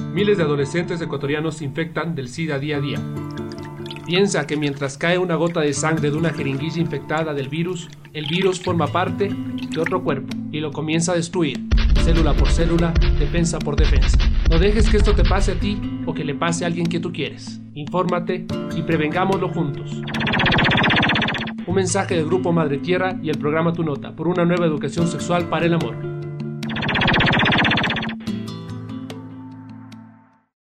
Miles de adolescentes ecuatorianos se infectan del SIDA día a día. Piensa que mientras cae una gota de sangre de una jeringuilla infectada del virus, el virus forma parte de otro cuerpo y lo comienza a destruir, célula por célula, defensa por defensa. No dejes que esto te pase a ti o que le pase a alguien que tú quieres. Infórmate y prevengámoslo juntos. Un mensaje del Grupo Madre Tierra y el programa Tu Nota por una nueva educación sexual para el amor.